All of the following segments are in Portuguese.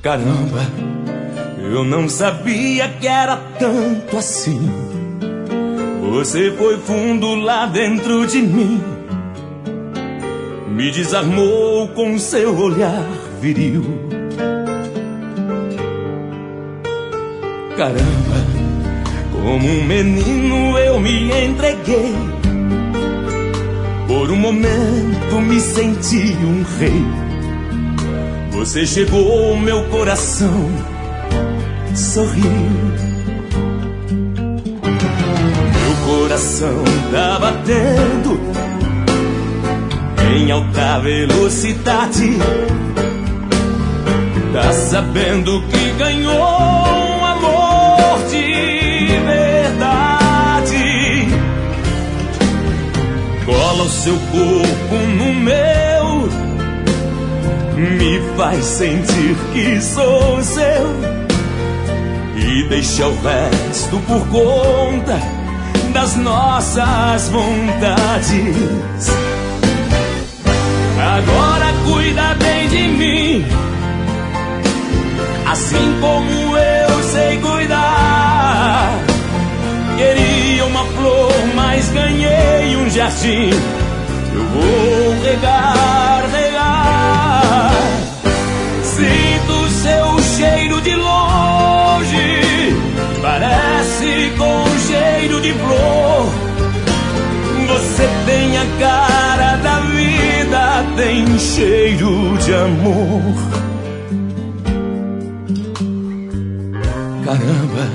Caramba, eu não sabia que era tanto assim. Você foi fundo lá dentro de mim, me desarmou com seu olhar viril. Caramba, como um menino eu me entreguei. Por um momento me senti um rei. Você chegou ao meu coração, sorriu. Meu coração tá batendo em alta velocidade. Tá sabendo que ganhou um amor de verdade. Cola o seu corpo no meu, me faz sentir que sou seu, e deixa o resto por conta das nossas vontades. Agora cuida bem de mim, assim como eu sei cuidar. Queria uma flor, mas ganhei um jardim. Eu vou regar, regar. Sinto seu cheiro de longe, parece com cheiro de flor. Você tem a cara da vida, tem cheiro de amor. Caramba,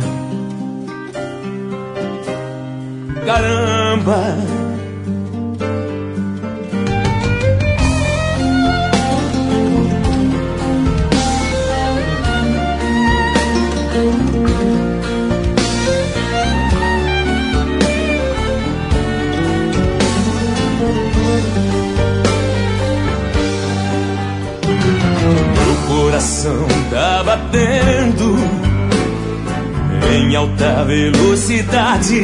caramba. Meu coração tá batendo em alta velocidade.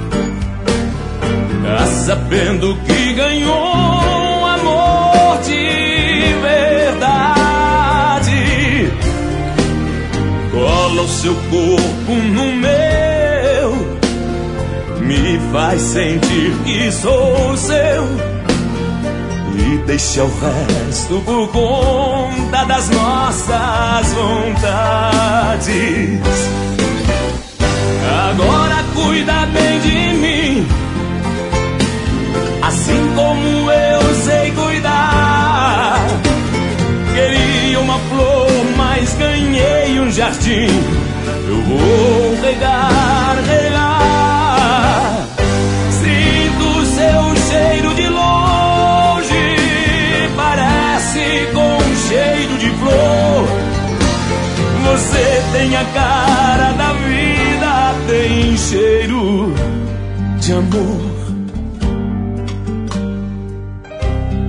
Tá sabendo que ganhou um amor de verdade. Cola o seu corpo no meu, me faz sentir que sou seu, e deixa o resto por conta das nossas vontades. Agora cuida bem de mim, assim como eu sei cuidar. Queria uma flor, mas ganhei um jardim. Eu vou regar, regar. Sinto seu cheiro de longe, parece com cheiro de flor. Você tem a cara da vida, tem cheiro de amor.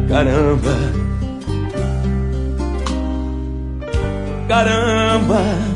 Caramba, caramba.